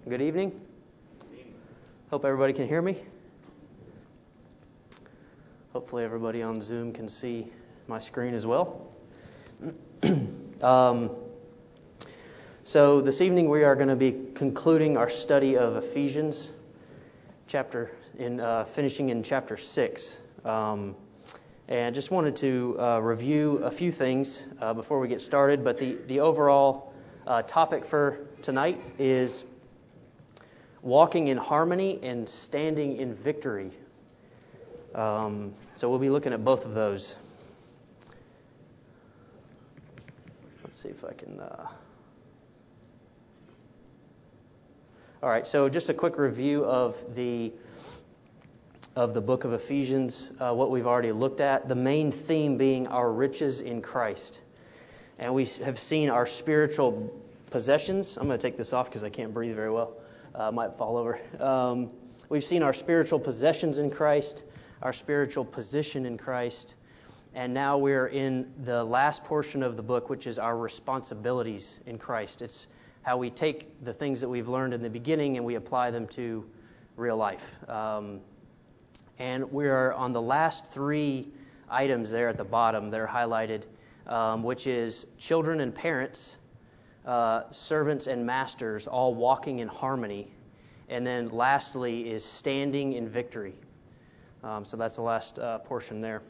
Good evening. Hope everybody can hear me. Hopefully everybody on Zoom can see my screen as well. So this evening we are going to be concluding our study of Ephesians finishing in chapter 6. And just wanted to review a few things before we get started. But the overall topic for tonight is walking in harmony and standing in victory. So we'll be looking at both of those. Let's see if I can... All right, so just a quick review of the book of Ephesians, what we've already looked at. The main theme being our riches in Christ. And we have seen our spiritual possessions. I'm going to take this off because I can't breathe very well. I might fall over. We've seen our spiritual possessions in Christ, our spiritual position in Christ, and now we're in the last portion of the book, which is our responsibilities in Christ. It's how we take the things that we've learned in the beginning and we apply them to real life. And we're on the last three items there at the bottom. They're highlighted, which is children and parents, servants and masters, all walking in harmony. And then lastly is standing in victory. So that's the last portion there.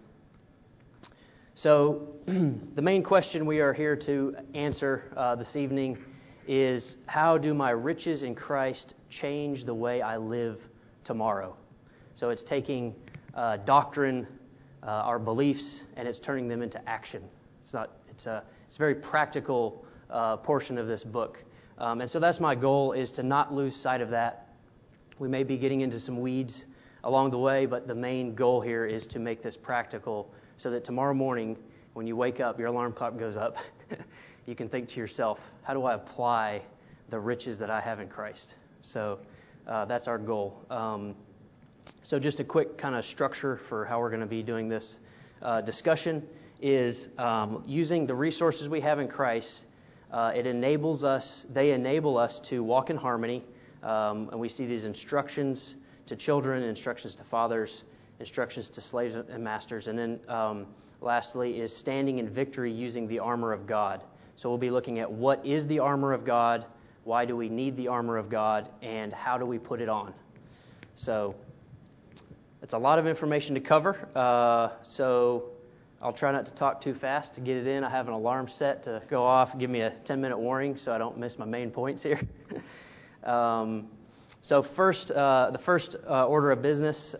So the main question we are here to answer this evening is, how do my riches in Christ change the way I live tomorrow? So it's taking doctrine, our beliefs, and it's turning them into action. It's a very practical portion of this book. And so that's my goal, is to not lose sight of that. We may be getting into some weeds along the way, but the main goal here is to make this practical so that tomorrow morning when you wake up, your alarm clock goes up, you can think to yourself, how do I apply the riches that I have in Christ? So that's our goal. So just a quick kind of structure for how we're going to be doing this discussion is using the resources we have in Christ. They enable us to walk in harmony, and we see these instructions to children, instructions to fathers, instructions to slaves and masters, and then lastly is standing in victory using the armor of God. So we'll be looking at what is the armor of God, why do we need the armor of God, and how do we put it on. So it's a lot of information to cover, so I'll try not to talk too fast to get it in. I have an alarm set to go off and give me a 10-minute warning so I don't miss my main points here. So first, the first order of business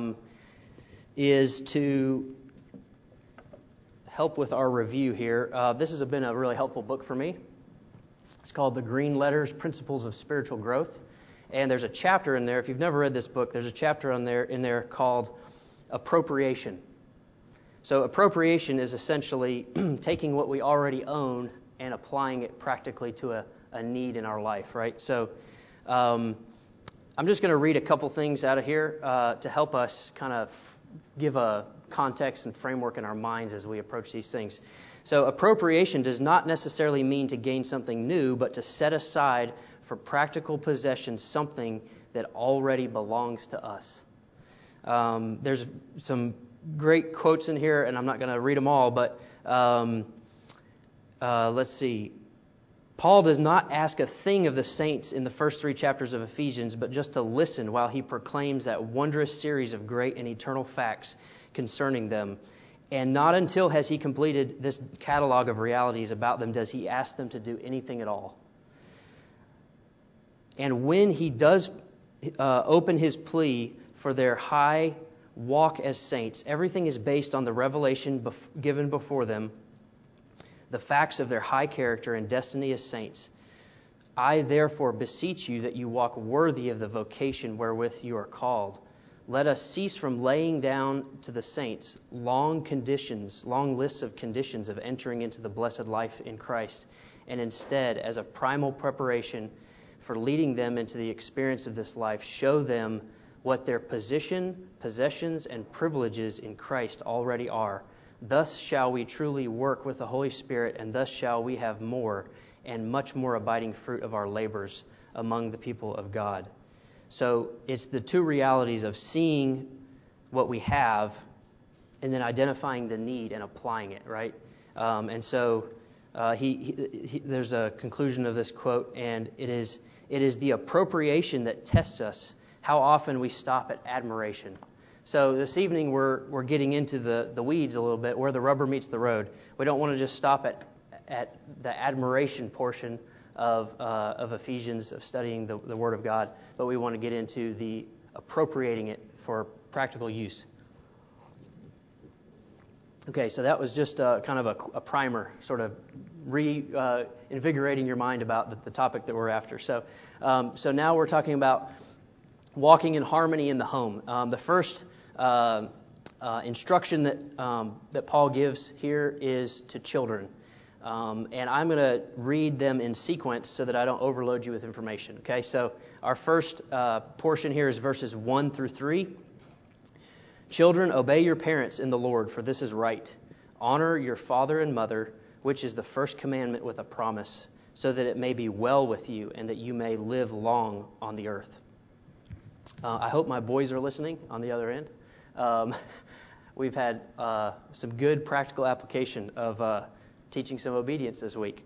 is to help with our review here. This has been a really helpful book for me. It's called The Green Letters, Principles of Spiritual Growth. And there's a chapter in there, if you've never read this book, there's a chapter in there called Appropriation. So appropriation is essentially taking what we already own and applying it practically to a need in our life, right? So I'm just going to read a couple things out of here to help us kind of give a context and framework in our minds as we approach these things. So appropriation does not necessarily mean to gain something new, but to set aside for practical possession something that already belongs to us. There's some great quotes in here, and I'm not going to read them all, but let's see. Paul does not ask a thing of the saints in the first three chapters of Ephesians, but just to listen while he proclaims that wondrous series of great and eternal facts concerning them. And not until has he completed this catalog of realities about them does he ask them to do anything at all. And when he does open his plea for their high walk as saints, everything is based on the revelation given before them, the facts of their high character and destiny as saints. I therefore beseech you that you walk worthy of the vocation wherewith you are called. Let us cease from laying down to the saints long lists of conditions of entering into the blessed life in Christ, and instead, as a primal preparation for leading them into the experience of this life, show them what their position, possessions, and privileges in Christ already are. Thus shall we truly work with the Holy Spirit, and thus shall we have more and much more abiding fruit of our labors among the people of God. So it's the two realities of seeing what we have and then identifying the need and applying it, right? And so there's a conclusion of this quote, and it is the appropriation that tests us, how often we stop at admiration. So this evening we're getting into the weeds a little bit, where the rubber meets the road. We don't want to just stop at the admiration portion of Ephesians, of studying the Word of God, but we want to get into the appropriating it for practical use. Okay, so that was just kind of a primer, sort of invigorating your mind about the topic that we're after. So now we're talking about walking in harmony in the home. The first instruction that Paul gives here is to children. And I'm going to read them in sequence so that I don't overload you with information. Okay, so our first portion here is verses 1 through 3. Children, obey your parents in the Lord, for this is right. Honor your father and mother, which is the first commandment with a promise, so that it may be well with you and that you may live long on the earth. I hope my boys are listening on the other end. We've had some good practical application of teaching some obedience this week.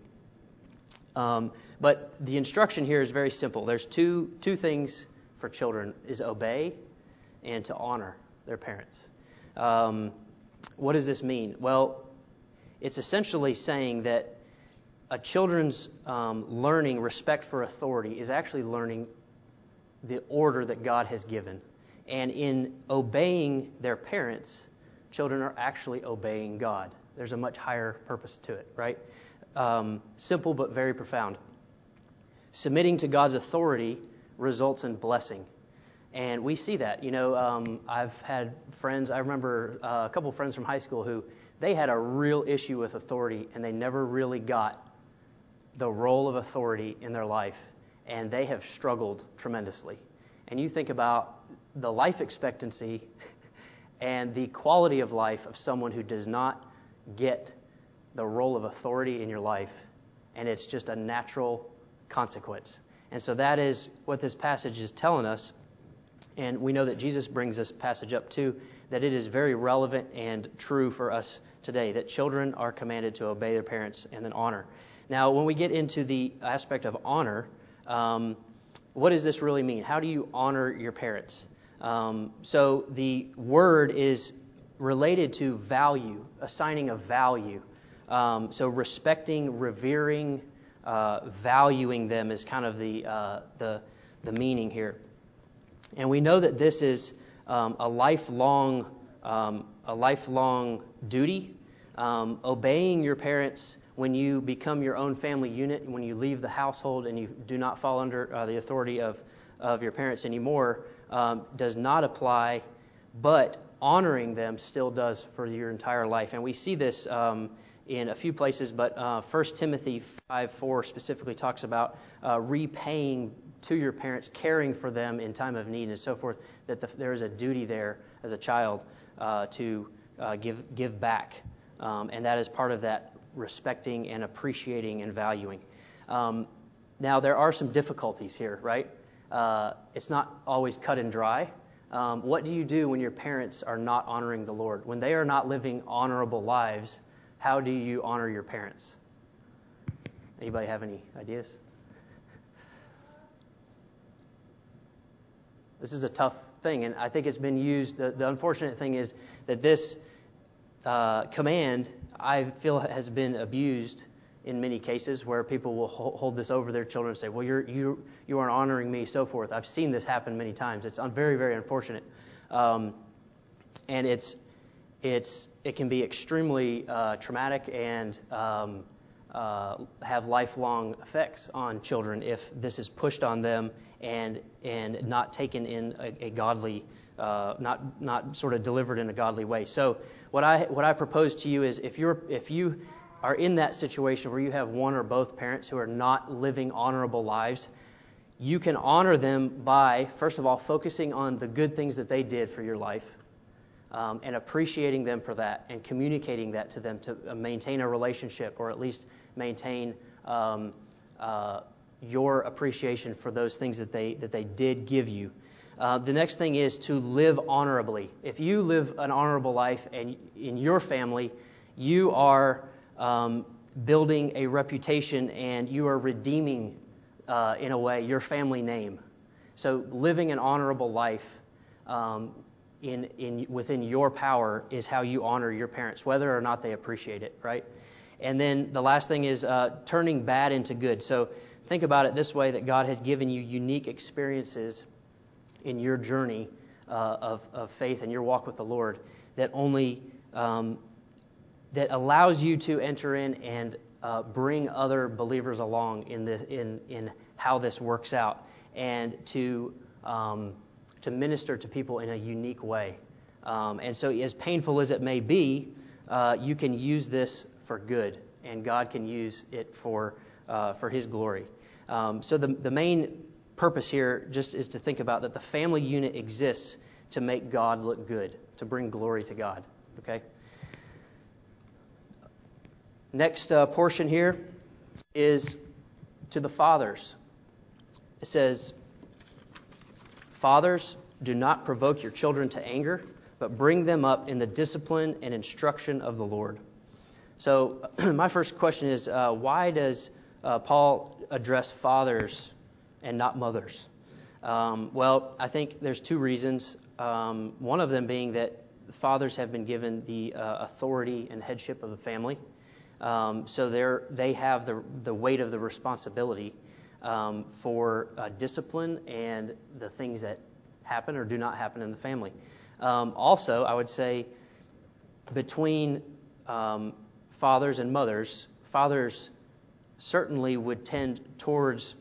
But the instruction here is very simple. There's two things for children, is obey and to honor their parents. What does this mean? Well, it's essentially saying that a children's learning respect for authority is actually learning the order that God has given. And in obeying their parents, children are actually obeying God. There's a much higher purpose to it, right? Simple but very profound. Submitting to God's authority results in blessing. And we see that. I've had friends, I remember a couple of friends from high school who they had a real issue with authority, and they never really got the role of authority in their life, and they have struggled tremendously. And you think about the life expectancy and the quality of life of someone who does not get the role of authority in your life, and it's just a natural consequence. And so that is what this passage is telling us. And we know that Jesus brings this passage up too, that it is very relevant and true for us today, that children are commanded to obey their parents and then honor. Now, when we get into the aspect of honor, what does this really mean? How do you honor your parents? So the word is related to value, assigning a value. So respecting, revering, valuing them is kind of the meaning here. And we know that this is a lifelong duty. Obeying your parents when you become your own family unit, when you leave the household and you do not fall under the authority of your parents anymore, does not apply, but honoring them still does for your entire life. And we see this in a few places, but 1 Timothy 5:4 specifically talks about repaying to your parents, caring for them in time of need and so forth, that there is a duty there as a child to give back. And that is part of that respecting and appreciating and valuing. Now, there are some difficulties here, right? It's not always cut and dry. What do you do when your parents are not honoring the Lord? When they are not living honorable lives, how do you honor your parents? Anybody have any ideas? This is a tough thing, and I think it's been used. The unfortunate thing is that this command, I feel, has been abused in many cases, where people will hold this over their children and say, well, you aren't honoring me, so forth. I've seen this happen many times. It's very, very unfortunate. And it can be extremely traumatic and have lifelong effects on children if this is pushed on them and not taken in a godly, not sort of delivered in a godly way. So what I propose to you is, if you are in that situation where you have one or both parents who are not living honorable lives, you can honor them by, first of all, focusing on the good things that they did for your life, and appreciating them for that, and communicating that to them to maintain a relationship, or at least maintain your appreciation for those things that they did give you. The next thing is to live honorably. If you live an honorable life and in your family, you are building a reputation and you are redeeming, in a way, your family name. So living an honorable life within your power is how you honor your parents, whether or not they appreciate it, right? And then the last thing is turning bad into good. So think about it this way, that God has given you unique experiences in your journey of faith and your walk with the Lord that only that allows you to enter in and bring other believers along in how this works out, and to minister to people in a unique way. And so, as painful as it may be, you can use this for good, and God can use it for His glory. So the main purpose here just is to think about that the family unit exists to make God look good, to bring glory to God. Okay. Next portion here is to the fathers. It says, "Fathers, do not provoke your children to anger, but bring them up in the discipline and instruction of the Lord." So my first question is, why does Paul address fathers and not mothers? Well, I think there's two reasons. One of them being that fathers have been given the authority and headship of the family. So they have the weight of the responsibility for discipline and the things that happen or do not happen in the family. Also, I would say between fathers and mothers, fathers certainly would tend towards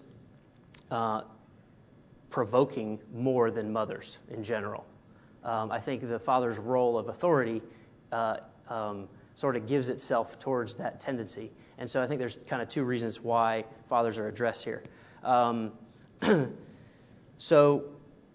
provoking more than mothers in general. I think the father's role of authority sort of gives itself towards that tendency. And so I think there's kind of two reasons why fathers are addressed here. So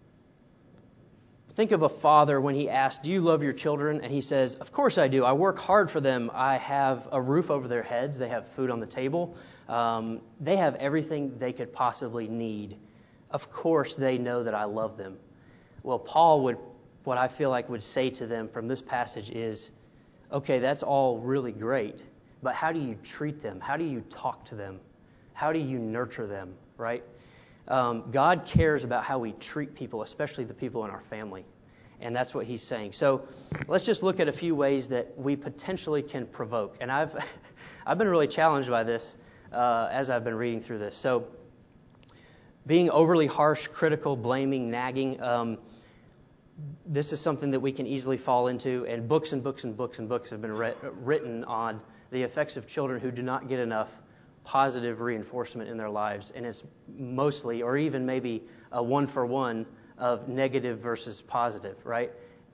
think of a father when he asks, "Do you love your children?" And he says, "Of course I do. I work hard for them. I have a roof over their heads. They have food on the table. They have everything they could possibly need. Of course they know that I love them." Well, Paul what I feel like would say to them from this passage is, okay, that's all really great, but how do you treat them? How do you talk to them? How do you nurture them, right? God cares about how we treat people, especially the people in our family. And that's what he's saying. So let's just look at a few ways that we potentially can provoke. And I've been really challenged by this as I've been reading through this. So being overly harsh, critical, blaming, nagging, this is something that we can easily fall into. And books and books and books and books have been written on the effects of children who do not get enough positive reinforcement in their lives. And it's mostly, or even maybe a one-for-one of negative versus positive, right?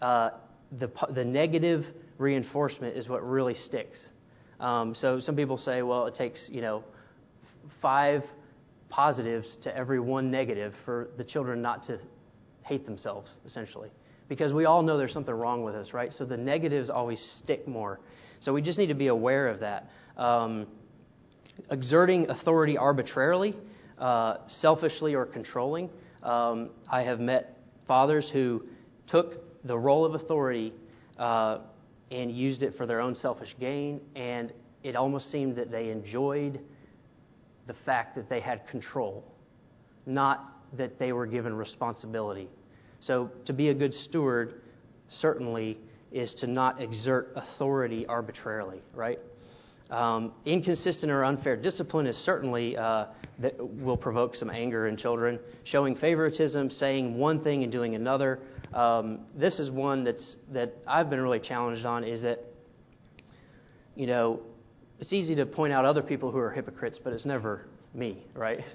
The negative reinforcement is what really sticks. So some people say, well, it takes, 5 positives to every 1 negative for the children not to hate themselves, essentially. Because we all know there's something wrong with us, right? So the negatives always stick more. So we just need to be aware of that. Exerting authority arbitrarily, selfishly, or controlling. I have met fathers who took the role of authority and used it for their own selfish gain, and it almost seemed that they enjoyed the fact that they had control, not that they were given responsibility. So to be a good steward certainly is to not exert authority arbitrarily, right? Inconsistent or unfair discipline is certainly that will provoke some anger in children. Showing favoritism, saying one thing and doing another. This is one that I've been really challenged on, is that, it's easy to point out other people who are hypocrites, but it's never me, right?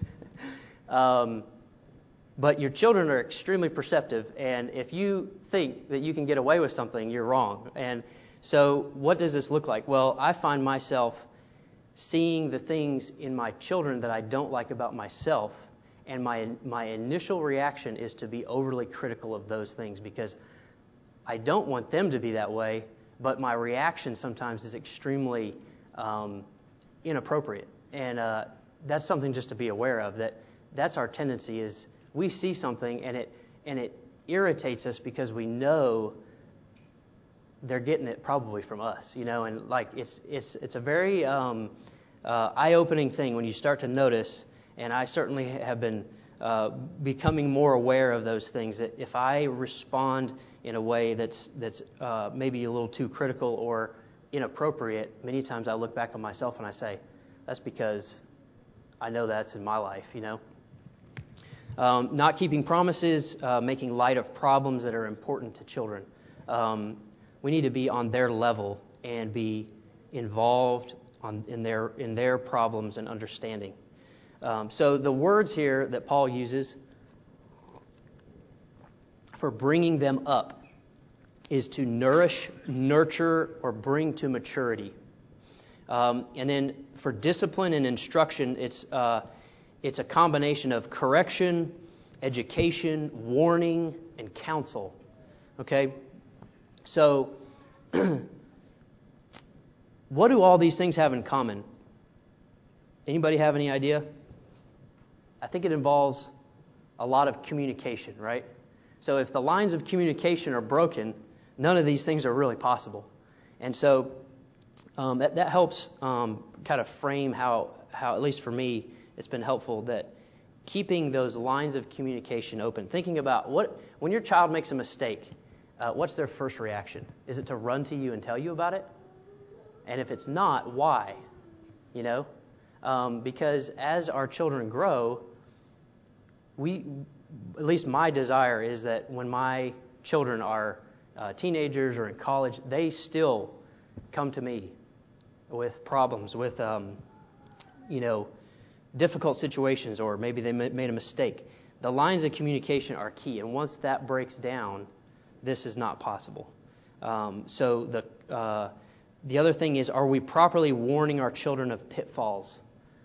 But your children are extremely perceptive, and if you think that you can get away with something, you're wrong. And so what does this look like? Well, I find myself seeing the things in my children that I don't like about myself, and my initial reaction is to be overly critical of those things because I don't want them to be that way, but my reaction sometimes is extremely inappropriate. And that's something just to be aware of, that's our tendency is we see something and it irritates us because we know they're getting it probably from us, and like it's a very eye-opening thing when you start to notice, and I certainly have been becoming more aware of those things, that if I respond in a way that's maybe a little too critical or inappropriate, many times I look back on myself and I say, that's because I know that's in my life, Not keeping promises, making light of problems that are important to children. We need to be on their level and be involved in their problems and understanding. So the words here that Paul uses for bringing them up is to nourish, nurture, or bring to maturity. And then for discipline and instruction, it's a combination of correction, education, warning, and counsel. Okay? So, what do all these things have in common? Anybody have any idea? I think it involves a lot of communication, right? So if the lines of communication are broken, none of these things are really possible. And so that helps kind of frame how, at least for me, it's been helpful that keeping those lines of communication open, thinking about when your child makes a mistake, what's their first reaction? Is it to run to you and tell you about it? And if it's not, why? Because as our children grow, at least my desire is that when my children are teenagers or in college, they still come to me with problems, with difficult situations, or maybe they made a mistake. The lines of communication are key, and once that breaks down, this is not possible. So the other thing is, are we properly warning our children of pitfalls?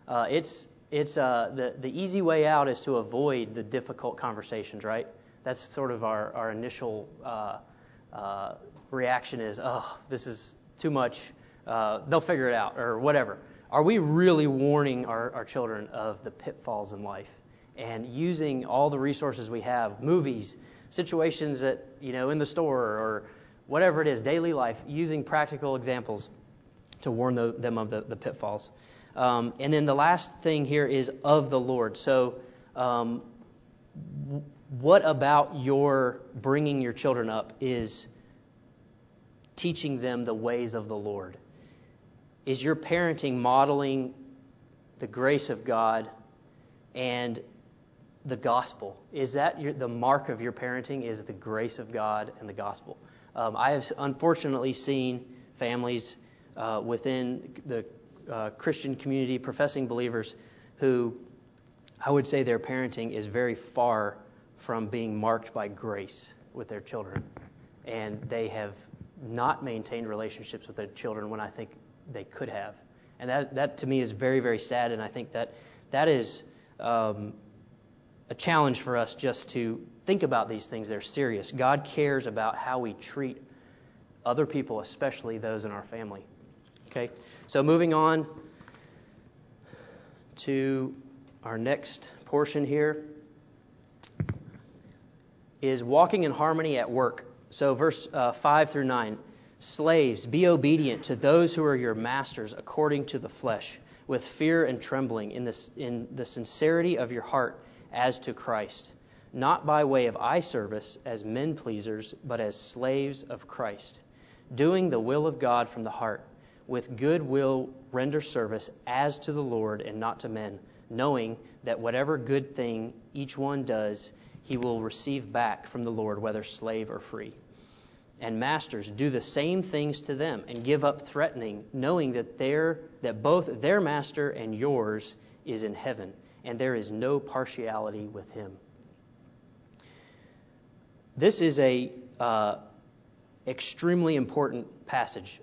The easy way out is to avoid the difficult conversations, right? That's sort of our initial reaction is, oh, this is too much. They'll figure it out or whatever. Are we really warning our children of the pitfalls in life and using all the resources we have, movies, situations that, in the store or whatever it is, daily life, using practical examples to warn them of the pitfalls? And then the last thing here is of the Lord. So what about your bringing your children up is teaching them the ways of the Lord? Is your parenting modeling the grace of God and the gospel? Is that the mark of your parenting, is the grace of God and the gospel? I have unfortunately seen families within the Christian community, professing believers, who I would say their parenting is very far from being marked by grace with their children. And they have not maintained relationships with their children when I think they could have. And that to me is very, very sad, and I think that is a challenge for us just to think about these things. They're serious. God cares about how we treat other people, especially those in our family. Okay, so moving on to our next portion here is walking in harmony at work. So verse 5 through 9. Slaves, be obedient to those who are your masters according to the flesh, with fear and trembling, in the sincerity of your heart as to Christ, not by way of eye service as men pleasers, but as slaves of Christ, doing the will of God from the heart. With good will render service as to the Lord and not to men, knowing that whatever good thing each one does, he will receive back from the Lord, whether slave or free. And masters, do the same things to them and give up threatening, knowing that both their master and yours is in heaven, and there is no partiality with him. This is a extremely important passage.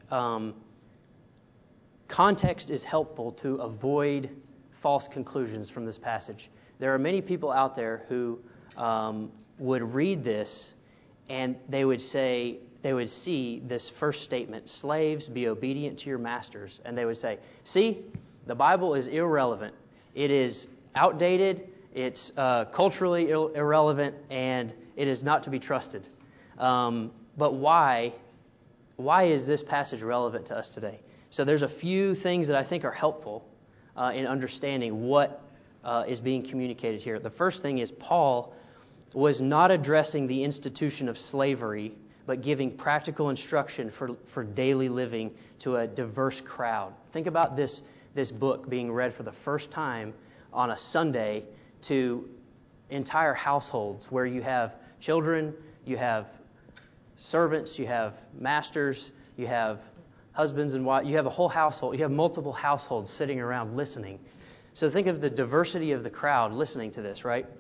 Context is helpful to avoid false conclusions from this passage. There are many people out there who would read this and they would see this first statement, slaves, be obedient to your masters. And they would say, see, the Bible is irrelevant. It is outdated, it's culturally irrelevant, and it is not to be trusted. But why is this passage relevant to us today? So there's a few things that I think are helpful in understanding what is being communicated here. The first thing is Paul was not addressing the institution of slavery, but giving practical instruction for daily living to a diverse crowd. Think about this book being read for the first time on a Sunday to entire households where you have children, you have servants, you have masters, you have husbands and wives, you have a whole household, you have multiple households sitting around listening. So think of the diversity of the crowd listening to this, right?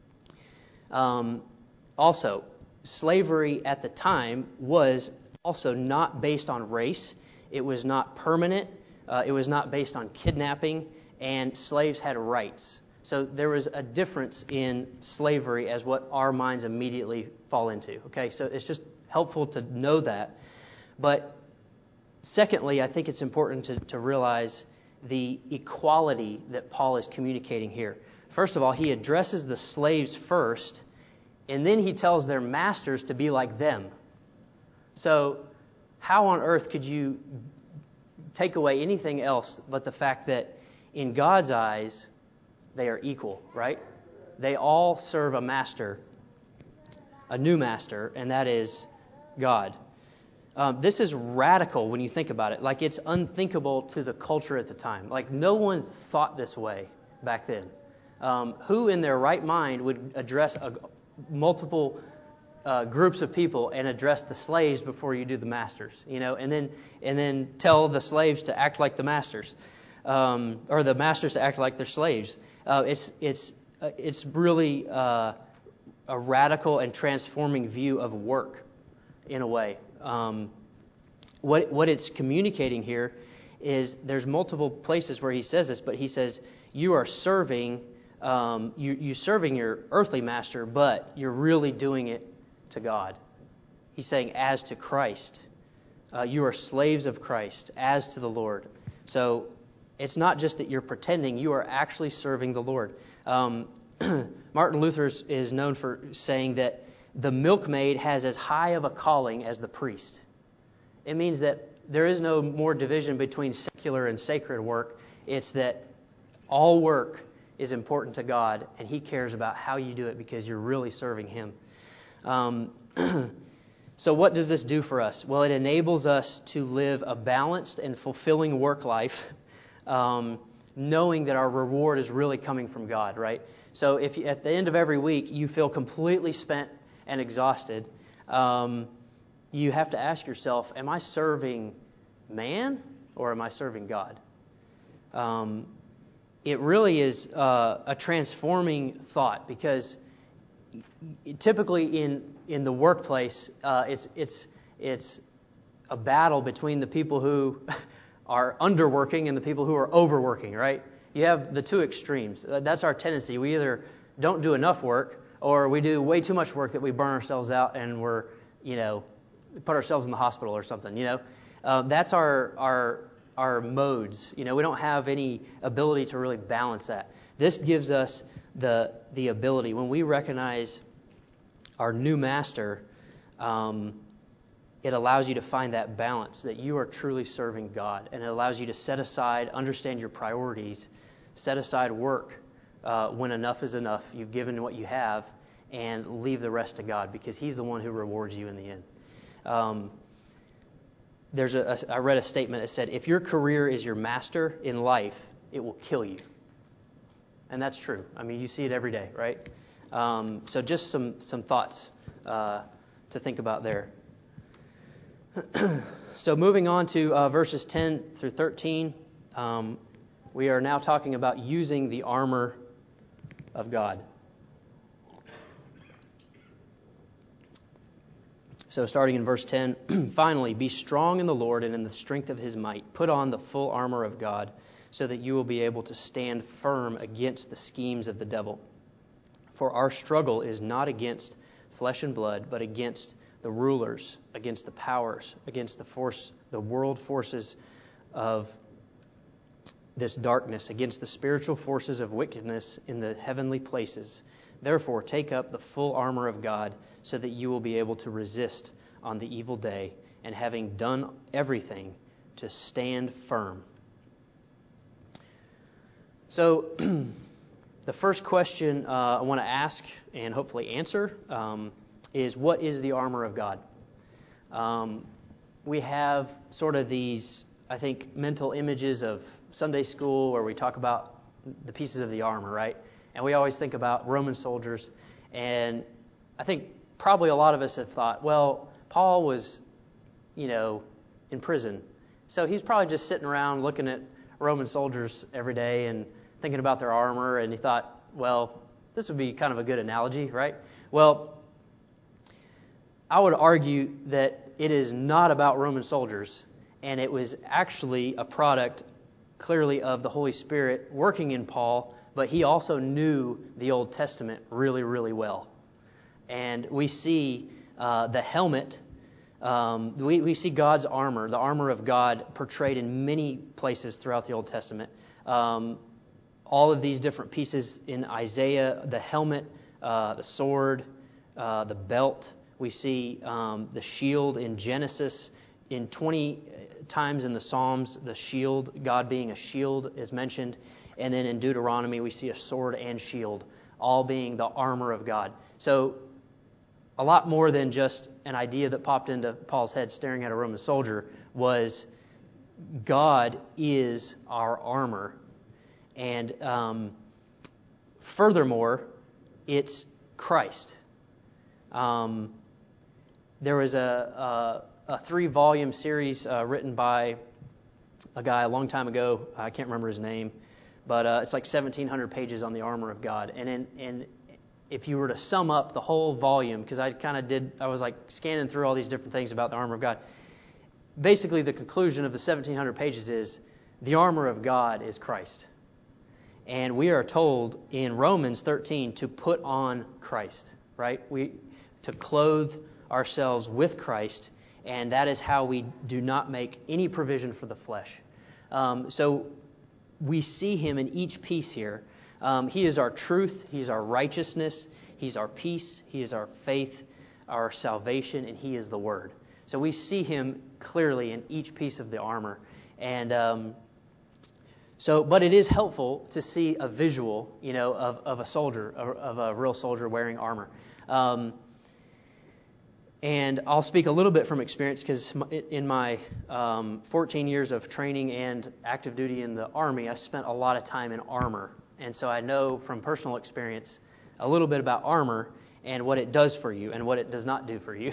Also, slavery at the time was also not based on race. It was not permanent. It was not based on kidnapping, and slaves had rights. So there was a difference in slavery as what our minds immediately fall into. Okay, so it's just helpful to know that. But secondly, I think it's important to realize the equality that Paul is communicating here. First of all, he addresses the slaves first, and then he tells their masters to be like them. So how on earth could you take away anything else but the fact that in God's eyes, they are equal, right? They all serve a master, a new master, and that is God. This is radical when you think about it. Like, it's unthinkable to the culture at the time. Like, no one thought this way back then. Who in their right mind would address multiple groups of people and address the slaves before you do the masters? You know, and then tell the slaves to act like the masters, or the masters to act like their slaves. It's really a radical and transforming view of work, in a way. What it's communicating here is there's multiple places where he says this, but he says you are serving, you serving your earthly master, but you're really doing it to God. He's saying as to Christ. You are slaves of Christ, as to the Lord. So it's not just that you're pretending, you are actually serving the Lord. Martin Luther is known for saying that the milkmaid has as high of a calling as the priest. It means that there is no more division between secular and sacred work. It's that all work is important to God, and He cares about how you do it because you're really serving Him. So what does this do for us? Well, it enables us to live a balanced and fulfilling work life, knowing that our reward is really coming from God, right? So if you, at the end of every week you feel completely spent and exhausted, you have to ask yourself, am I serving man or am I serving God? It really is a transforming thought, because typically in the workplace, it's a battle between the people who are underworking and the people who are overworking, right? You have the two extremes. That's our tendency. We either don't do enough work, or we do way too much work that we burn ourselves out and we're, put ourselves in the hospital or something, That's our modes. We don't have any ability to really balance that. This gives us the ability. When we recognize our new master, it allows you to find that balance, that you are truly serving God. And it allows you to set aside, understand your priorities, set aside work when enough is enough. You've given what you have, and leave the rest to God, because He's the one who rewards you in the end. I read a statement that said, if your career is your master in life, it will kill you. And that's true. I mean, you see it every day, right? So just some thoughts to think about there. So moving on to verses 10 through 13, we are now talking about using the armor of God. So starting in verse 10, finally, be strong in the Lord and in the strength of His might. Put on the full armor of God, so that you will be able to stand firm against the schemes of the devil. For our struggle is not against flesh and blood, but against the rulers, against the powers, against the world forces of this darkness, against the spiritual forces of wickedness in the heavenly places. Therefore, take up the full armor of God, so that you will be able to resist on the evil day, and having done everything, to stand firm." So, the first question I want to ask and hopefully answer is, what is the armor of God? We have sort of these, I think, mental images of Sunday school where we talk about the pieces of the armor, right? And we always think about Roman soldiers. And I think probably a lot of us have thought, well, Paul was, in prison. So he's probably just sitting around looking at Roman soldiers every day and thinking about their armor. And he thought, well, this would be kind of a good analogy, right? Well, I would argue that it is not about Roman soldiers. And it was actually a product, clearly, of the Holy Spirit working in Paul, but he also knew the Old Testament really, really well. And we see the helmet, we see God's armor, the armor of God, portrayed in many places throughout the Old Testament. All of these different pieces in Isaiah, the helmet, the sword, the belt. We see the shield in Genesis. In 20 times in the Psalms, the shield, God being a shield, is mentioned. And then in Deuteronomy, we see a sword and shield, all being the armor of God. So a lot more than just an idea that popped into Paul's head staring at a Roman soldier was God is our armor. And furthermore, it's Christ. There was a 3-volume series written by a guy a long time ago. I can't remember his name. But it's like 1,700 pages on the armor of God. And if you were to sum up the whole volume, because I was like scanning through all these different things about the armor of God. Basically, the conclusion of the 1,700 pages is the armor of God is Christ. And we are told in Romans 13 to put on Christ, right? To clothe ourselves with Christ, and that is how we do not make any provision for the flesh. So we see him in each piece here. He is our truth. He is our righteousness. He's our peace. He is our faith, our salvation, and he is the Word. So we see him clearly in each piece of the armor. And but it is helpful to see a visual, of a soldier, of a real soldier wearing armor. And I'll speak a little bit from experience, because in my 14 years of training and active duty in the Army, I spent a lot of time in armor. And so I know from personal experience a little bit about armor and what it does for you and what it does not do for you.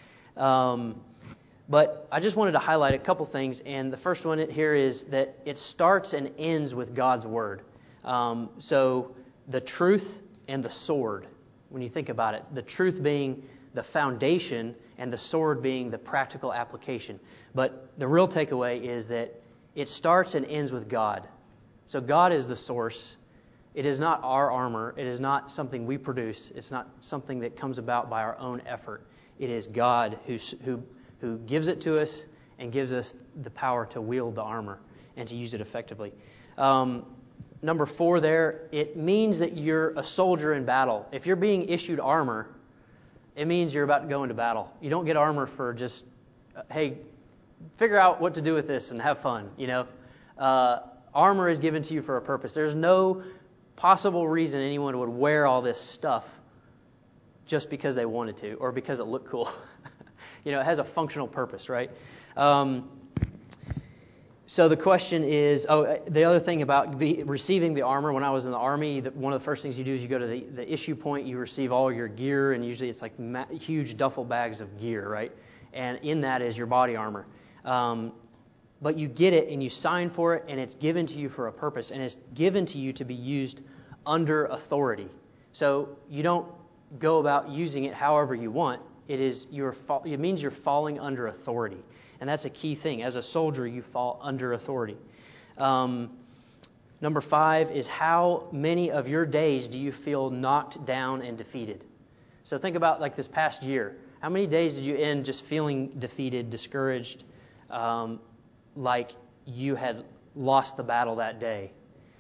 But I just wanted to highlight a couple things. And the first one here is that it starts and ends with God's Word. So the truth and the sword, when you think about it, the truth being the foundation and the sword being the practical application. But the real takeaway is that it starts and ends with God. So God is the source. It is not our armor. It is not something we produce. It's not something that comes about by our own effort. It is God who gives it to us and gives us the power to wield the armor and to use it effectively. Number 4 there, it means that you're a soldier in battle. If you're being issued armor, it means you're about to go into battle. You don't get armor for just, hey, figure out what to do with this and have fun, Armor is given to you for a purpose. There's no possible reason anyone would wear all this stuff just because they wanted to or because it looked cool. It has a functional purpose, right? So the question is, the other thing about receiving the armor, when I was in the Army, one of the first things you do is you go to the issue point, you receive all your gear, and usually it's like huge duffel bags of gear, right? And in that is your body armor. But you get it and you sign for it, and it's given to you for a purpose, and it's given to you to be used under authority. So you don't go about using it however you want. It means you're falling under authority. And that's a key thing. As a soldier, you fall under authority. Number 5 is, how many of your days do you feel knocked down and defeated? So think about like this past year. How many days did you end just feeling defeated, discouraged, like you had lost the battle that day.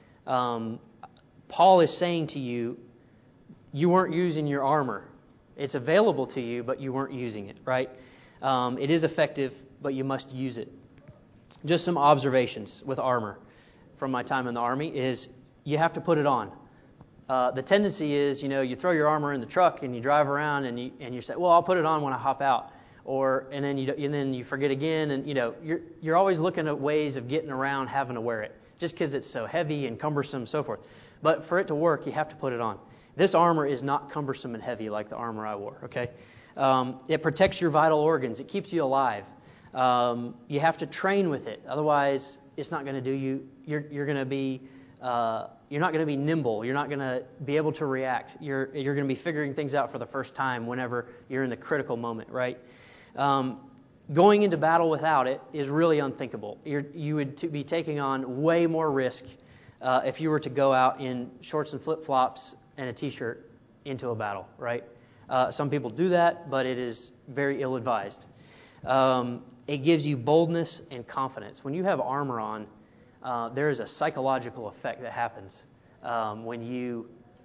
Paul is saying to you, you weren't using your armor. It's available to you, but you weren't using it, right? It is effective, but you must use it. Just some observations with armor from my time in the Army is you have to put it on. The tendency is, you throw your armor in the truck and you drive around and you say, well, I'll put it on when I hop out. And then you forget again, and you're always looking at ways of getting around having to wear it, just because it's so heavy and cumbersome and so forth. But for it to work, you have to put it on. This armor is not cumbersome and heavy like the armor I wore, okay? It protects your vital organs. It keeps you alive. You have to train with it. Otherwise, it's not going to do you. You're going to be... you're not going to be nimble. You're not going to be able to react. You're going to be figuring things out for the first time whenever you're in the critical moment, right? Going into battle without it is really unthinkable. You would be taking on way more risk if you were to go out in shorts and flip-flops and a T-shirt into a battle, right? Some people do that, but it is very ill-advised. It gives you boldness and confidence. When you have armor on, there is a psychological effect that happens when you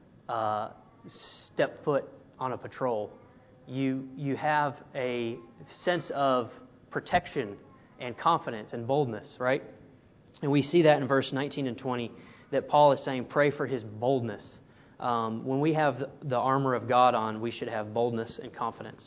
step foot on a patrol. You have a sense of protection and confidence and boldness, right? And we see that in verse 19 and 20 that Paul is saying, pray for his boldness. When we have the armor of God on, we should have boldness and confidence.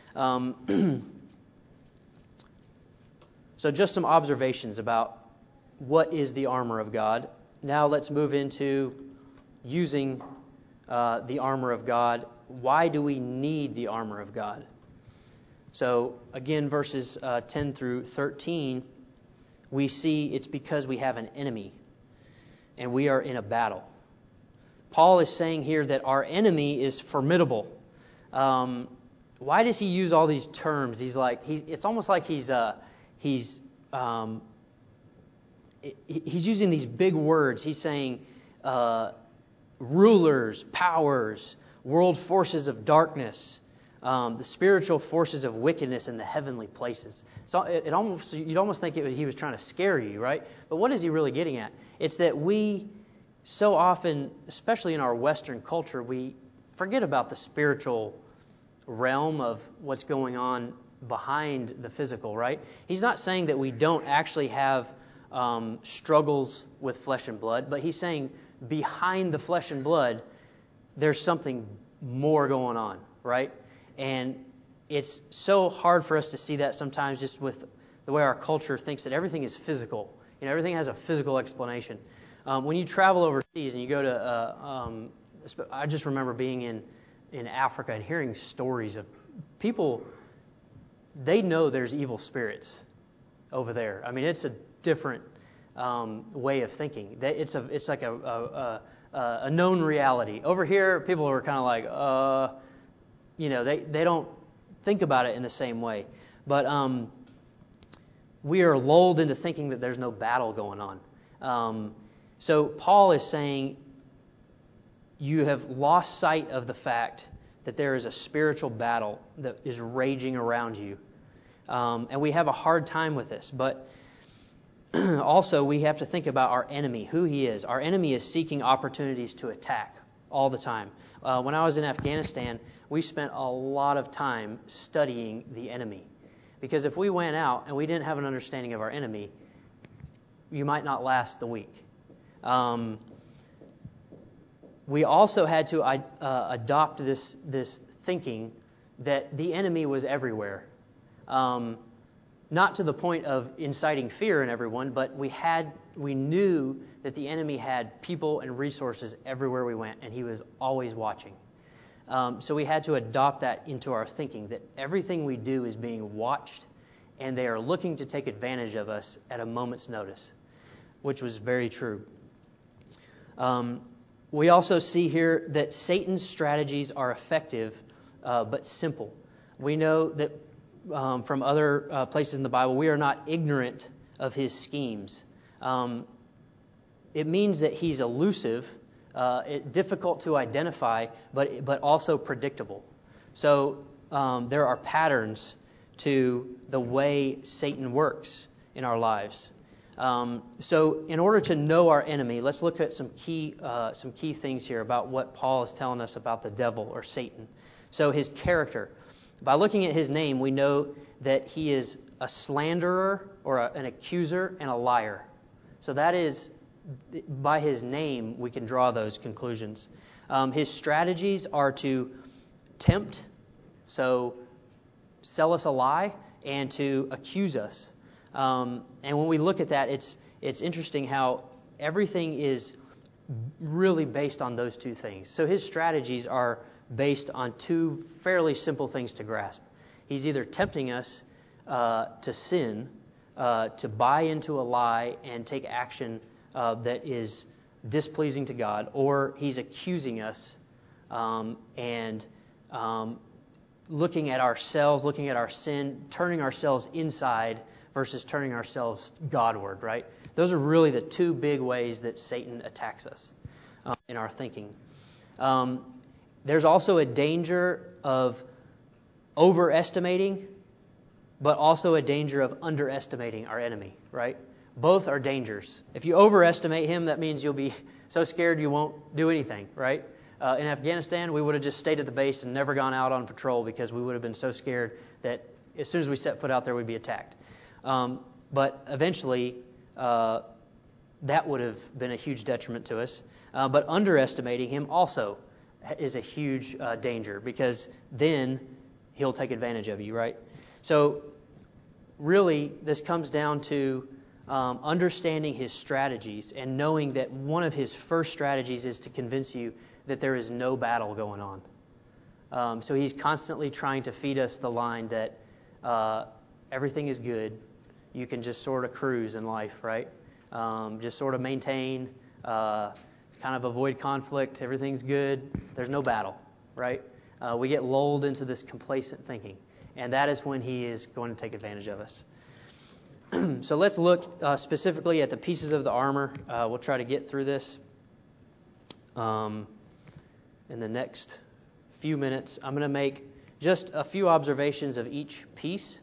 So just some observations about what is the armor of God. Now let's move into using the armor of God. Why do we need the armor of God? So again, verses 10 through 13, we see it's because we have an enemy and we are in a battle. Paul is saying here that our enemy is formidable. Why does he use all these terms? It's almost like he's using these big words. He's saying rulers, powers, world forces of darkness, the spiritual forces of wickedness in the heavenly places. So you'd almost think he was trying to scare you, right? But what is he really getting at? It's that we so often, especially in our Western culture, we forget about the spiritual realm of what's going on behind the physical, right? He's not saying that we don't actually have struggles with flesh and blood, but he's saying behind the flesh and blood, there's something more going on, right? And it's so hard for us to see that sometimes just with the way our culture thinks that everything is physical. Everything has a physical explanation. When you travel overseas and you go to, I just remember being in Africa and hearing stories of people, they know there's evil spirits over there. I mean, it's a different way of thinking. It's like a known reality. Over here, people are kind of like, they don't think about it in the same way. But we are lulled into thinking that there's no battle going on. So Paul is saying you have lost sight of the fact that there is a spiritual battle that is raging around you. And we have a hard time with this. But also we have to think about our enemy, who he is. Our enemy is seeking opportunities to attack all the time. When I was in Afghanistan, we spent a lot of time studying the enemy. Because if we went out and we didn't have an understanding of our enemy, you might not last the week. We also had to adopt this thinking that the enemy was everywhere. Not to the point of inciting fear in everyone, but we knew that the enemy had people and resources everywhere we went, and he was always watching. So we had to adopt that into our thinking, that everything we do is being watched, and they are looking to take advantage of us at a moment's notice, which was very true. We also see here that Satan's strategies are effective, but simple. We know that from other places in the Bible, we are not ignorant of his schemes. It means that he's elusive, difficult to identify, but also predictable. So there are patterns to the way Satan works in our lives. So in order to know our enemy, let's look at some key things here about what Paul is telling us about the devil or Satan. So his character. By looking at his name, we know that he is a slanderer or an accuser and a liar. So that is, by his name, we can draw those conclusions. His strategies are to tempt, so sell us a lie, and to accuse us. And when we look at that, it's interesting how everything is really based on those two things. So his strategies are based on two fairly simple things to grasp. He's either tempting us to sin, to buy into a lie and take action that is displeasing to God, or he's accusing us and looking at ourselves, looking at our sin, turning ourselves inside versus turning ourselves Godward, right? Those are really the two big ways that Satan attacks us in our thinking. There's also a danger of overestimating, but also a danger of underestimating our enemy, right? Both are dangers. If you overestimate him, that means you'll be so scared you won't do anything, right? In Afghanistan, we would have just stayed at the base and never gone out on patrol because we would have been so scared that as soon as we set foot out there, we'd be attacked. But eventually, that would have been a huge detriment to us. But underestimating him also is a huge danger, because then he'll take advantage of you, right? So really, this comes down to understanding his strategies and knowing that one of his first strategies is to convince you that there is no battle going on. So he's constantly trying to feed us the line that everything is good. You can just sort of cruise in life, right? Just sort of maintain, kind of avoid conflict. Everything's good. There's no battle, right? We get lulled into this complacent thinking, and that is when he is going to take advantage of us. So let's look specifically at the pieces of the armor. We'll try to get through this in the next few minutes. I'm going to make just a few observations of each piece.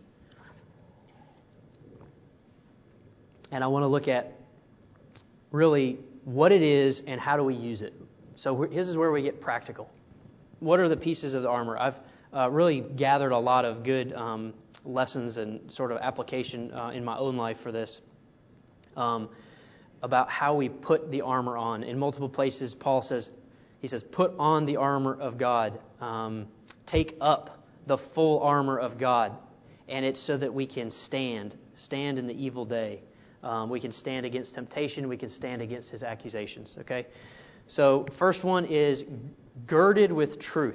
And I want to look at really what it is and how do we use it. So this is where we get practical. What are the pieces of the armor? I've really gathered a lot of good lessons and sort of application in my own life for this, about how we put the armor on. In multiple places, Paul says, put on the armor of God. Take up the full armor of God. And it's so that we can stand in the evil day. We can stand against temptation. We can stand against his accusations. Okay? So first one is girded with truth.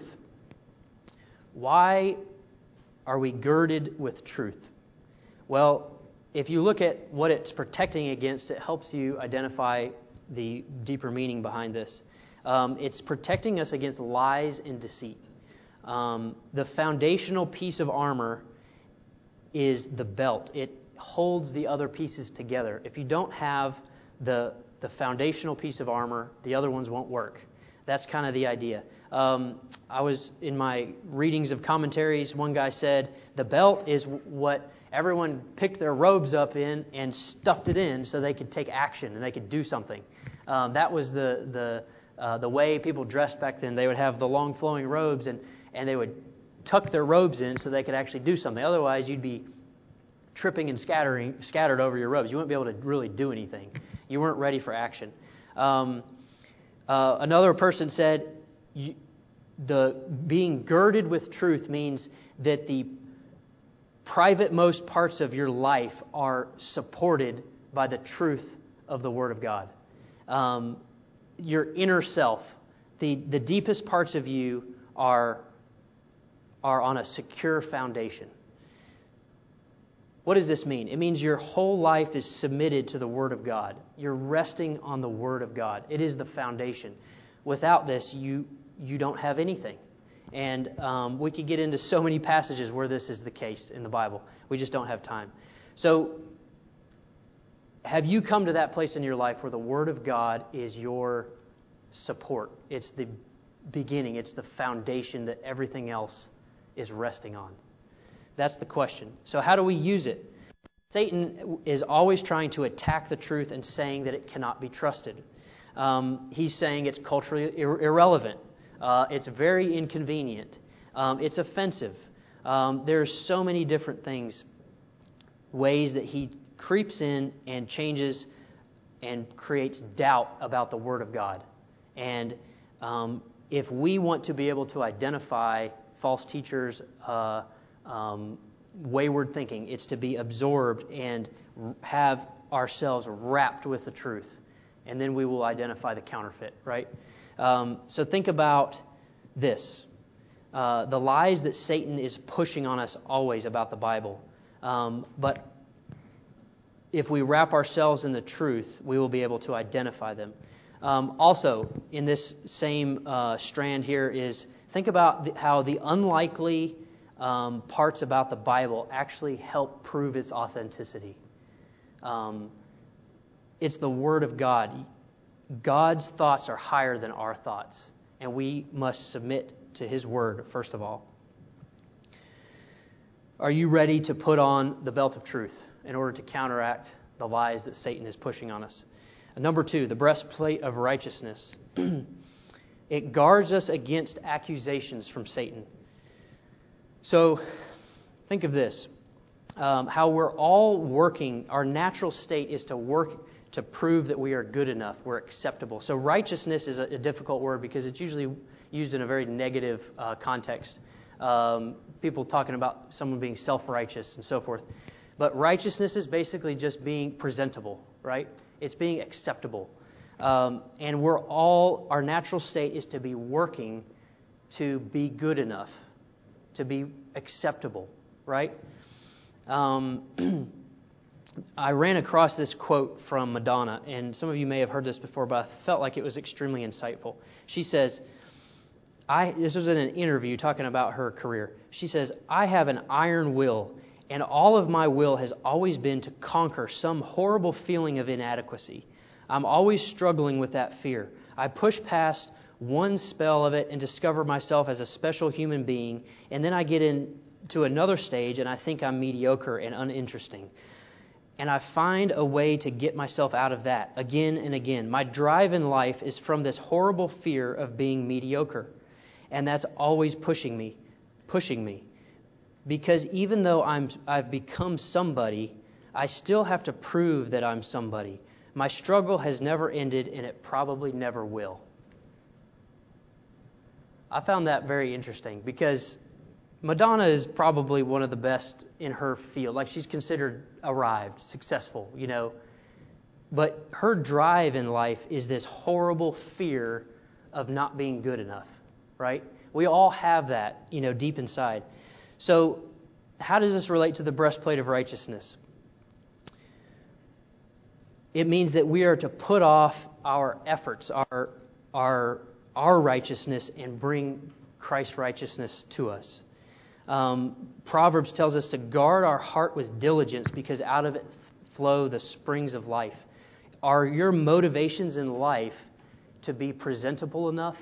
Why are we girded with truth? Well, if you look at what it's protecting against, it helps you identify the deeper meaning behind this. It's protecting us against lies and deceit. The foundational piece of armor is the belt. It holds the other pieces together. If you don't have the foundational piece of armor, the other ones won't work. That's kind of the idea. I was in my readings of commentaries, one guy said, the belt is what everyone picked their robes up in and stuffed it in so they could take action and they could do something. That was the way people dressed back then. They would have the long flowing robes and they would tuck their robes in so they could actually do something. Otherwise, you'd be tripping and scattered over your robes. You wouldn't be able to really do anything. You weren't ready for action. Another person said, the being girded with truth means that the private-most parts of your life are supported by the truth of the Word of God. Your inner self, the deepest parts of you are on a secure foundation. What does this mean? It means your whole life is submitted to the Word of God. You're resting on the Word of God. It is the foundation. Without this, you don't have anything. And we could get into so many passages where this is the case in the Bible. We just don't have time. So, have you come to that place in your life where the Word of God is your support? It's the beginning. It's the foundation that everything else is resting on. That's the question. So how do we use it? Satan is always trying to attack the truth and saying that it cannot be trusted. He's saying it's culturally irrelevant. It's very inconvenient. It's offensive. There's so many different things, ways that he creeps in and changes and creates doubt about the Word of God. And if we want to be able to identify false teachers, wayward thinking, it's to be absorbed and have ourselves wrapped with the truth. And then we will identify the counterfeit, right? So think about this. The lies that Satan is pushing on us always about the Bible. But if we wrap ourselves in the truth, we will be able to identify them. Also, in this same strand here is, think about how the unlikely parts about the Bible actually help prove its authenticity. It's the Word of God. God's thoughts are higher than our thoughts, and we must submit to His Word, first of all. Are you ready to put on the belt of truth in order to counteract the lies that Satan is pushing on us? Number 2, the breastplate of righteousness. It guards us against accusations from Satan. So, think of this. How we're all working, our natural state is to work to prove that we are good enough, we're acceptable. So righteousness is a difficult word because it's usually used in a very negative context. People talking about someone being self-righteous and so forth. But righteousness is basically just being presentable, right? It's being acceptable. And our natural state is to be working to be good enough, to be acceptable, right? I ran across this quote from Madonna, and some of you may have heard this before, but I felt like it was extremely insightful. She says, this was in an interview talking about her career. She says, "I have an iron will, and all of my will has always been to conquer some horrible feeling of inadequacy. I'm always struggling with that fear. I push past one spell of it and discover myself as a special human being, and then I get into another stage and I think I'm mediocre and uninteresting. And I find a way to get myself out of that again and again. My drive in life is from this horrible fear of being mediocre. And that's always pushing me. Because even though I've become somebody, I still have to prove that I'm somebody. My struggle has never ended, and it probably never will." I found that very interesting because Madonna is probably one of the best in her field. Like, she's considered arrived, successful, But her drive in life is this horrible fear of not being good enough, right? We all have that, deep inside. So how does this relate to the breastplate of righteousness? It means that we are to put off our efforts, our righteousness, and bring Christ's righteousness to us. Proverbs tells us to guard our heart with diligence because out of it flow the springs of life. Are your motivations in life to be presentable enough?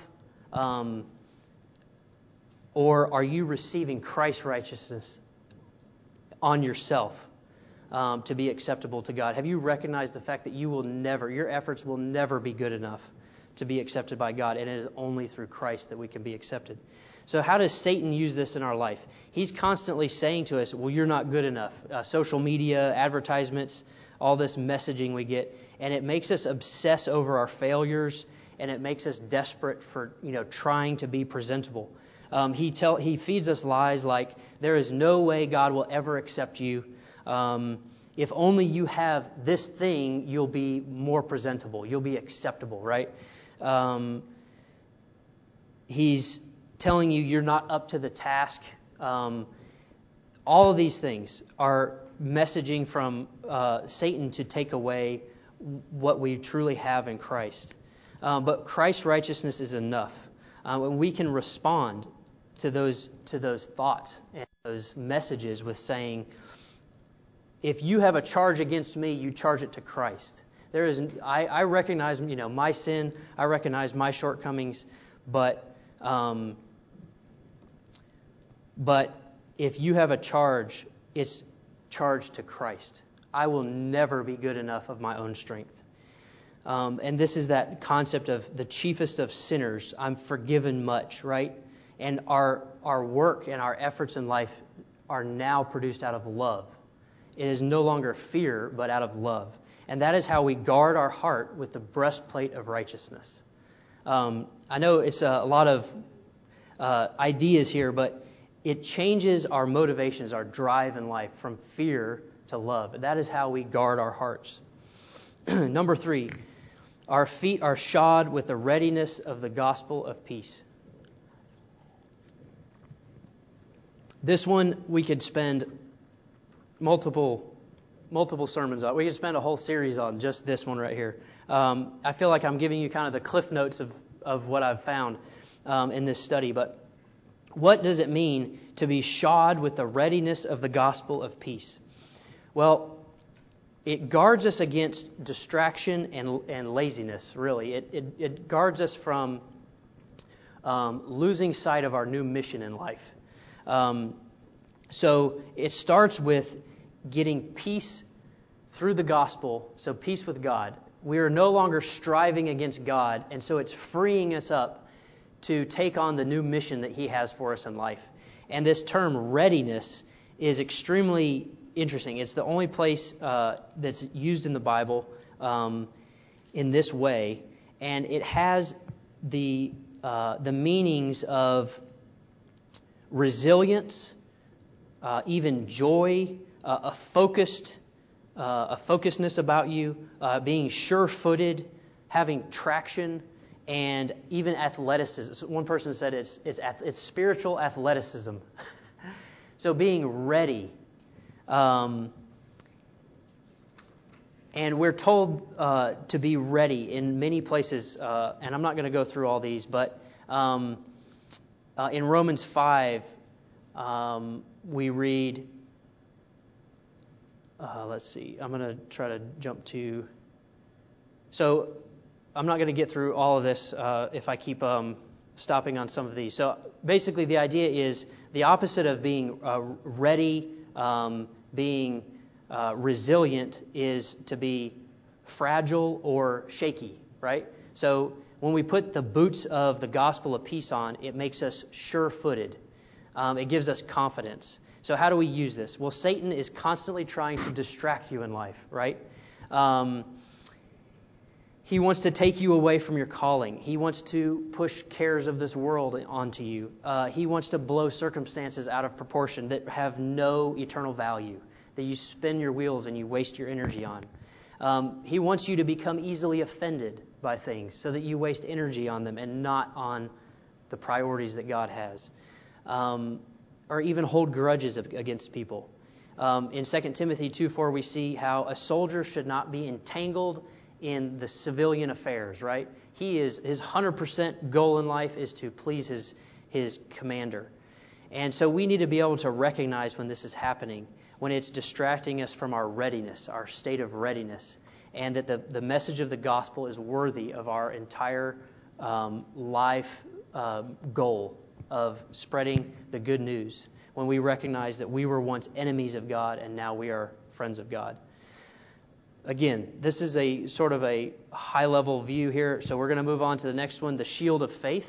Or are you receiving Christ's righteousness on yourself to be acceptable to God? Have you recognized the fact that your efforts will never be good enough to be accepted by God, and it is only through Christ that we can be accepted? So how does Satan use this in our life? He's constantly saying to us, well, you're not good enough. Social media, advertisements, all this messaging we get, and it makes us obsess over our failures, and it makes us desperate for trying to be presentable. He feeds us lies like, there is no way God will ever accept you. If only you have this thing, you'll be more presentable. You'll be acceptable, right? He's telling you you're not up to the task. All of these things are messaging from Satan to take away what we truly have in Christ. But Christ's righteousness is enough. And we can respond to those thoughts and those messages with saying, if you have a charge against me, you charge it to Christ. I recognize my sin. I recognize my shortcomings, but if you have a charge, it's charged to Christ. I will never be good enough of my own strength. And this is that concept of the chiefest of sinners. I'm forgiven much, right? And our work and our efforts in life are now produced out of love. It is no longer fear, but out of love. And that is how we guard our heart with the breastplate of righteousness. I know it's a lot of ideas here, but it changes our motivations, our drive in life from fear to love. That is how we guard our hearts. Number 3, our feet are shod with the readiness of the gospel of peace. This one we could spend multiple sermons on. We could spend a whole series on just this one right here. I feel like I'm giving you kind of the cliff notes of what I've found in this study. But what does it mean to be shod with the readiness of the gospel of peace? Well, it guards us against distraction and laziness, really. It guards us from losing sight of our new mission in life. So it starts with getting peace through the gospel, so peace with God. We are no longer striving against God, and so it's freeing us up to take on the new mission that He has for us in life. And this term readiness is extremely interesting. It's the only place that's used in the Bible in this way, and it has the meanings of resilience, even joy, a focusedness about you, being sure-footed, having traction, and even athleticism. One person said it's spiritual athleticism. So being ready. And we're told to be ready in many places, and I'm not going to go through all these, but in Romans 5, we read, let's see, I'm going to try to jump to, so I'm not going to get through all of this if I keep stopping on some of these. So basically the idea is the opposite of being ready, being resilient is to be fragile or shaky, right? So when we put the boots of the gospel of peace on, it makes us sure-footed. It gives us confidence. So how do we use this? Well, Satan is constantly trying to distract you in life, right? He wants to take you away from your calling. He wants to push cares of this world onto you. He wants to blow circumstances out of proportion that have no eternal value, that you spin your wheels and you waste your energy on. He wants you to become easily offended by things so that you waste energy on them and not on the priorities that God has. Or even hold grudges against people. In 2 Timothy 2:4, we see how a soldier should not be entangled in the civilian affairs, right? His 100% goal in life is to please his commander. And so we need to be able to recognize when this is happening, when it's distracting us from our readiness, our state of readiness, and that the message of the gospel is worthy of our entire life goal of spreading the good news, when we recognize that we were once enemies of God and now we are friends of God. Again, this is a sort of a high-level view here, so we're going to move on to the next one, the shield of faith.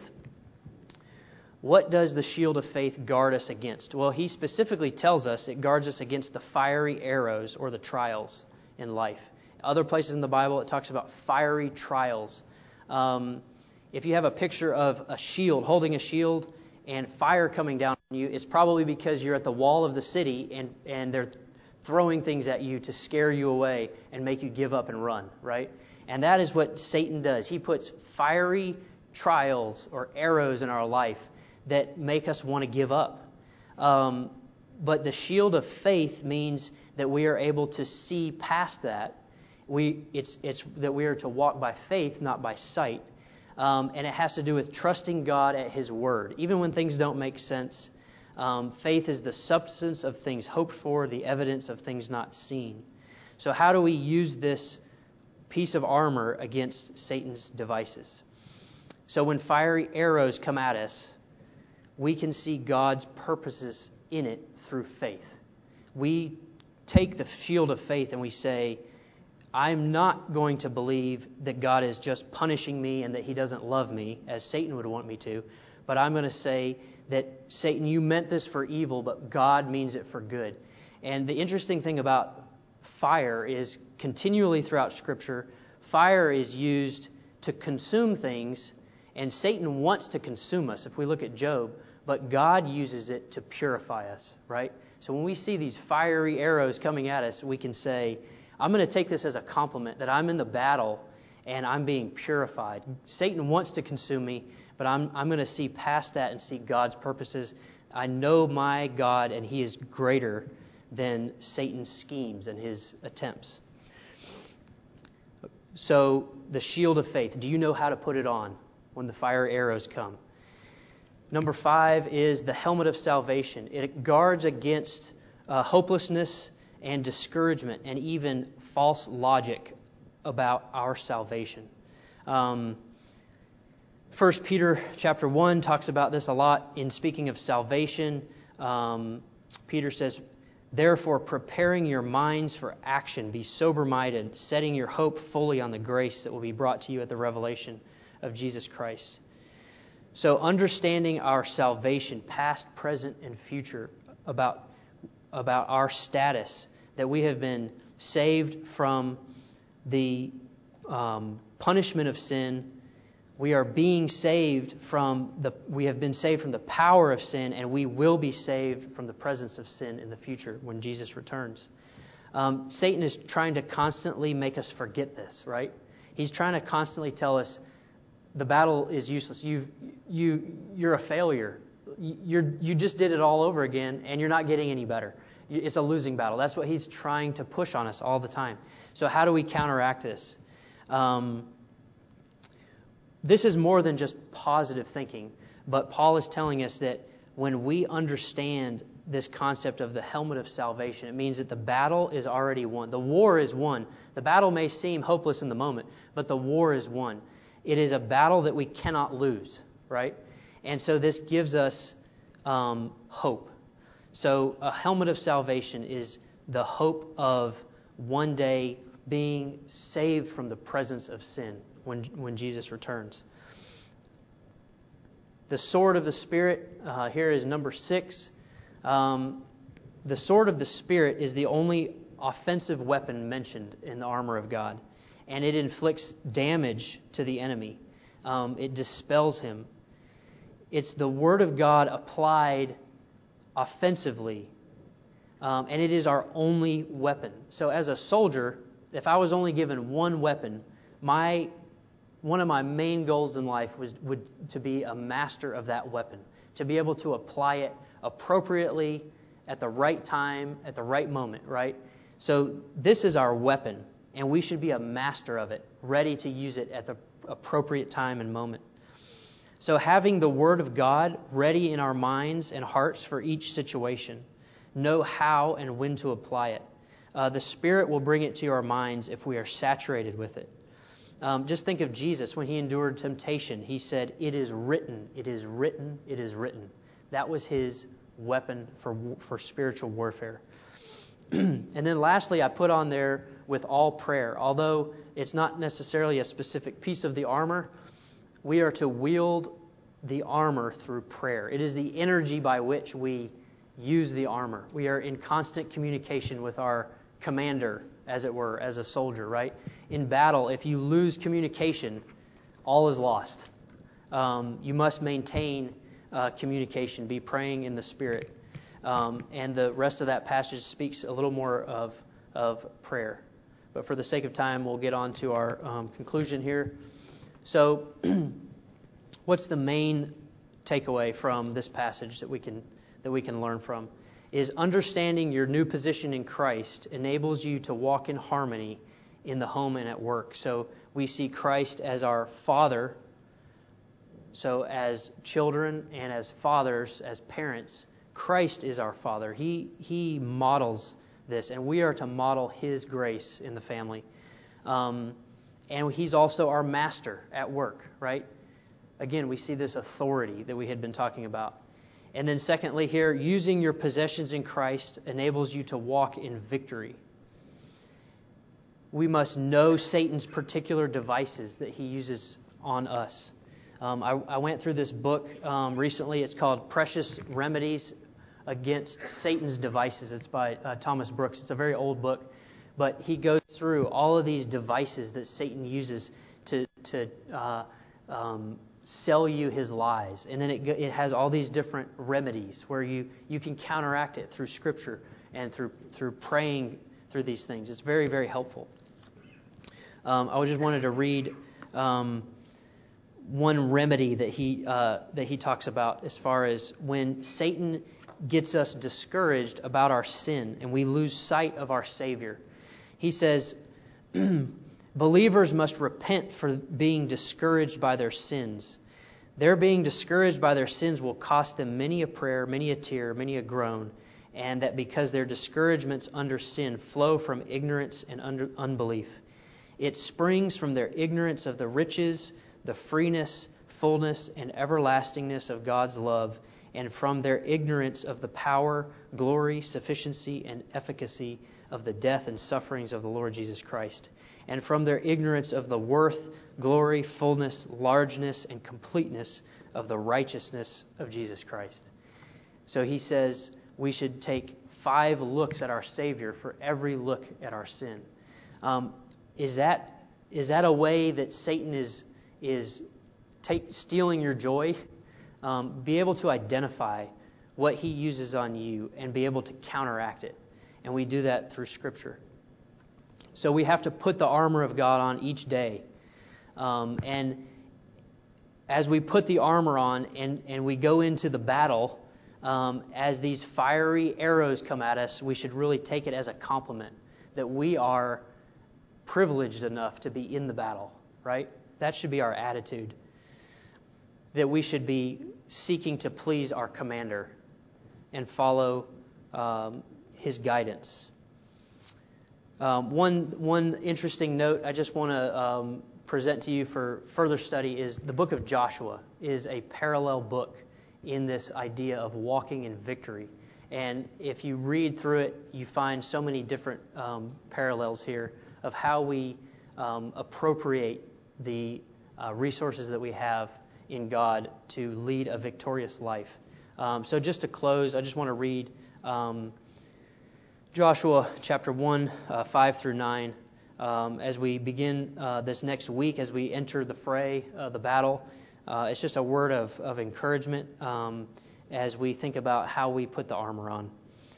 What does the shield of faith guard us against? Well, he specifically tells us it guards us against the fiery arrows or the trials in life. Other places in the Bible, it talks about fiery trials. If you have a picture of a shield, holding a shield, and fire coming down on you, it's probably because you're at the wall of the city and they're throwing things at you to scare you away and make you give up and run, right? And that is what Satan does. He puts fiery trials or arrows in our life that make us want to give up. But the shield of faith means that we are able to see past that. It's that we are to walk by faith, not by sight. And it has to do with trusting God at His Word. Even when things don't make sense, faith is the substance of things hoped for, the evidence of things not seen. So how do we use this piece of armor against Satan's devices? So when fiery arrows come at us, we can see God's purposes in it through faith. We take the shield of faith and we say, I'm not going to believe that God is just punishing me and that He doesn't love me, as Satan would want me to, but I'm going to say that, Satan, you meant this for evil, but God means it for good. And the interesting thing about fire is continually throughout Scripture, fire is used to consume things, and Satan wants to consume us, if we look at Job, but God uses it to purify us, right? So when we see these fiery arrows coming at us, we can say, I'm going to take this as a compliment that I'm in the battle and I'm being purified. Satan wants to consume me, but I'm going to see past that and see God's purposes. I know my God, and He is greater than Satan's schemes and his attempts. So the shield of faith, do you know how to put it on when the fire arrows come? Number 5 is the helmet of salvation. It guards against hopelessness and discouragement and even false logic about our salvation. 1 Peter chapter 1 talks about this a lot in speaking of salvation. Peter says, therefore, preparing your minds for action, be sober-minded, setting your hope fully on the grace that will be brought to you at the revelation of Jesus Christ. So understanding our salvation, past, present, and future, about our status, that we have been saved from the punishment of sin. We are being saved we have been saved from the power of sin, and we will be saved from the presence of sin in the future when Jesus returns. Satan is trying to constantly make us forget this, right? He's trying to constantly tell us the battle is useless. You're a failure. You just did it all over again, and you're not getting any better. It's a losing battle. That's what he's trying to push on us all the time. So how do we counteract this? This is more than just positive thinking, but Paul is telling us that when we understand this concept of the helmet of salvation, it means that the battle is already won. The war is won. The battle may seem hopeless in the moment, but the war is won. It is a battle that we cannot lose, right? And so this gives us hope. So a helmet of salvation is the hope of one day being saved from the presence of sin when Jesus returns. The sword of the Spirit, here is number 6. The sword of the Spirit is the only offensive weapon mentioned in the armor of God. And it inflicts damage to the enemy. It dispels him. It's the Word of God applied offensively. And it is our only weapon. So as a soldier, if I was only given one weapon, one of my main goals in life would to be a master of that weapon, to be able to apply it appropriately at the right time, at the right moment, right? So this is our weapon, and we should be a master of it, ready to use it at the appropriate time and moment. So having the Word of God ready in our minds and hearts for each situation, know how and when to apply it. The Spirit will bring it to our minds if we are saturated with it. Just think of Jesus when He endured temptation. He said, "It is written, it is written, it is written." That was His weapon for spiritual warfare. And then lastly, I put on there with all prayer. Although it's not necessarily a specific piece of the armor, we are to wield the armor through prayer. It is the energy by which we use the armor. We are in constant communication with our commander, as it were, as a soldier, right? In battle, if you lose communication, all is lost. You must maintain communication, be praying in the Spirit. And the rest of that passage speaks a little more of prayer. But for the sake of time, we'll get on to our conclusion here. So, what's the main takeaway from this passage that we can learn from? Is understanding your new position in Christ enables you to walk in harmony in the home and at work. So we see Christ as our Father. So as children and as fathers, as parents, Christ is our Father. He models this, and we are to model His grace in the family. And He's also our master at work, right? Again, we see this authority that we had been talking about. And then secondly here, using your possessions in Christ enables you to walk in victory. We must know Satan's particular devices that he uses on us. I went through this book recently. It's called Precious Remedies Against Satan's Devices. It's by Thomas Brooks. It's a very old book, but he goes through all of these devices that Satan uses to sell you his lies. And then it has all these different remedies where you can counteract it through Scripture and through praying through these things. It's very, very helpful. I just wanted to read one remedy that he talks about as far as when Satan gets us discouraged about our sin and we lose sight of our Savior. He says, believers must repent for being discouraged by their sins. Their being discouraged by their sins will cost them many a prayer, many a tear, many a groan, and that because their discouragements under sin flow from ignorance and unbelief. It springs from their ignorance of the riches, the freeness, fullness, and everlastingness of God's love, and from their ignorance of the power, glory, sufficiency, and efficacy of the death and sufferings of the Lord Jesus Christ, and from their ignorance of the worth, glory, fullness, largeness, and completeness of the righteousness of Jesus Christ. So he says we should take 5 looks at our Savior for every look at our sin. Is that a way that Satan is stealing your joy? Be able to identify what he uses on you and be able to counteract it. And we do that through Scripture. So we have to put the armor of God on each day. And as we put the armor on and we go into the battle, as these fiery arrows come at us, we should really take it as a compliment that we are privileged enough to be in the battle, right? That should be our attitude. That we should be seeking to please our commander and follow his guidance. One interesting note I just want to present to you for further study is the book of Joshua is a parallel book in this idea of walking in victory. And if you read through it, you find so many different parallels here of how we appropriate the resources that we have in God to lead a victorious life. So just to close, I just want to read Joshua chapter 1, 5 through 9. As we begin this next week, as we enter the fray, the battle, it's just a word of encouragement as we think about how we put the armor on.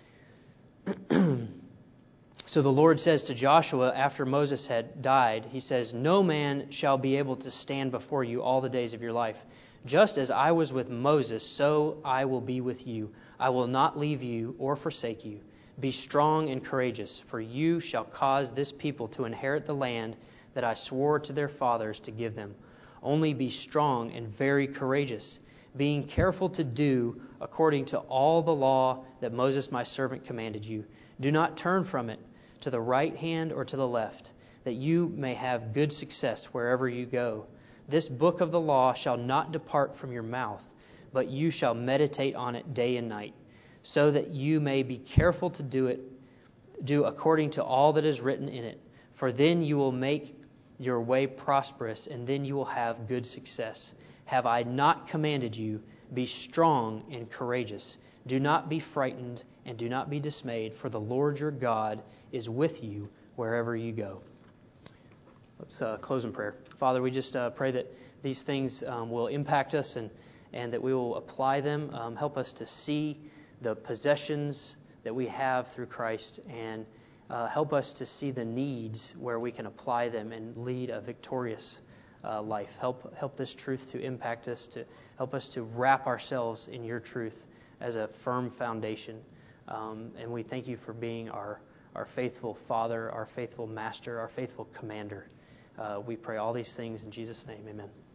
So the Lord says to Joshua after Moses had died, he says, "No man shall be able to stand before you all the days of your life. Just as I was with Moses, so I will be with you. I will not leave you or forsake you. Be strong and courageous, for you shall cause this people to inherit the land that I swore to their fathers to give them. Only be strong and very courageous, being careful to do according to all the law that Moses my servant commanded you. Do not turn from it to the right hand or to the left, that you may have good success wherever you go. This book of the law shall not depart from your mouth, but you shall meditate on it day and night, so that you may be careful to do according to all that is written in it. For then you will make your way prosperous, and then you will have good success. Have I not commanded you? Be strong and courageous. Do not be frightened and do not be dismayed, for the Lord your God is with you wherever you go." Let's close in prayer. Father, we just pray that these things will impact us and that we will apply them. Help us to see the possessions that we have through Christ, and help us to see the needs where we can apply them and lead a victorious life. Help this truth to impact us, to help us to wrap ourselves in your truth as a firm foundation. And we thank you for being our faithful Father, our faithful Master, our faithful Commander. We pray all these things in Jesus' name. Amen.